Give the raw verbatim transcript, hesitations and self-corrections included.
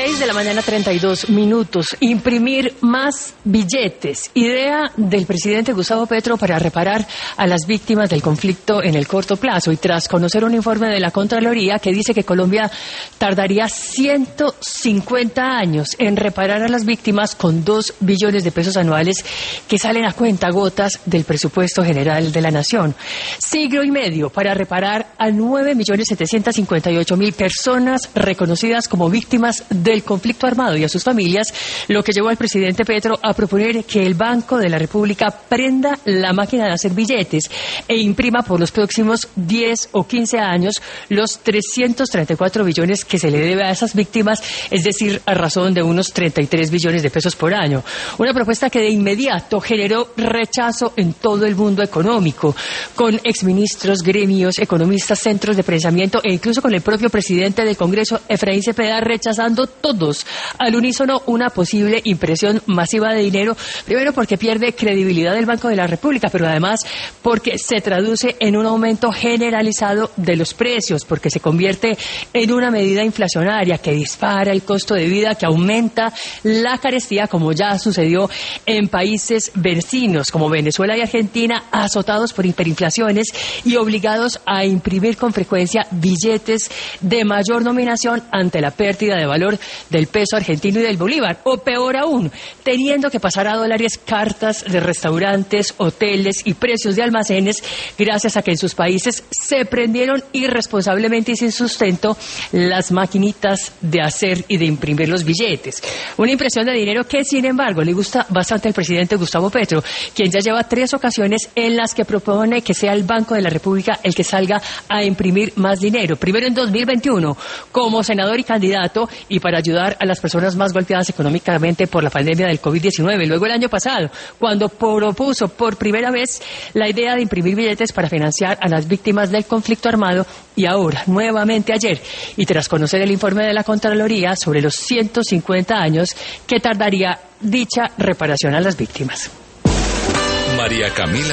seis de la mañana, treinta y dos minutos. Imprimir más billetes. Idea del presidente Gustavo Petro para reparar a las víctimas del conflicto en el corto plazo. Y tras conocer un informe de la Contraloría que dice que Colombia tardaría ciento cincuenta años en reparar a las víctimas con dos billones de pesos anuales que salen a cuentagotas del presupuesto general de la Nación. Siglo y medio para reparar a nueve millones setecientos cincuenta y ocho mil personas reconocidas como víctimas del conflicto armado y a sus familias, lo que llevó al presidente Petro a proponer que el Banco de la República prenda la máquina de hacer billetes e imprima por los próximos diez o quince años los trescientos treinta y cuatro billones que se le debe a esas víctimas, es decir, a razón de unos treinta y tres billones de pesos por año. Una propuesta que de inmediato generó rechazo en todo el mundo económico, con exministros, gremios, economistas, centros de pensamiento e incluso con el propio presidente del Congreso, Efraín Cepeda, rechazando todos al unísono una posible impresión masiva de dinero, primero porque pierde credibilidad del Banco de la República, pero además porque se traduce en un aumento generalizado de los precios, porque se convierte en una medida inflacionaria que dispara el costo de vida, que aumenta la carestía, como ya sucedió en países vecinos como Venezuela y Argentina, azotados por hiperinflaciones y obligados a imprimir con frecuencia billetes de mayor nominación ante la pérdida de valor del peso argentino y del bolívar, o peor aún, teniendo que pasar a dólares cartas de restaurantes, hoteles y precios de almacenes, gracias a que en sus países se prendieron irresponsablemente y sin sustento las maquinitas de hacer y de imprimir los billetes. Una impresión de dinero que, sin embargo, le gusta bastante al presidente Gustavo Petro, quien ya lleva tres ocasiones en las que propone que sea el Banco de la República el que salga a imprimir más dinero. Primero en dos mil veintiuno, como senador y candidato, y para ayudar a las personas más golpeadas económicamente por la pandemia del COVID diecinueve. Luego el año pasado, cuando propuso por primera vez la idea de imprimir billetes para financiar a las víctimas del conflicto armado, y ahora, nuevamente ayer, y tras conocer el informe de la Contraloría sobre los ciento cincuenta años que tardaría dicha reparación a las víctimas. María Camila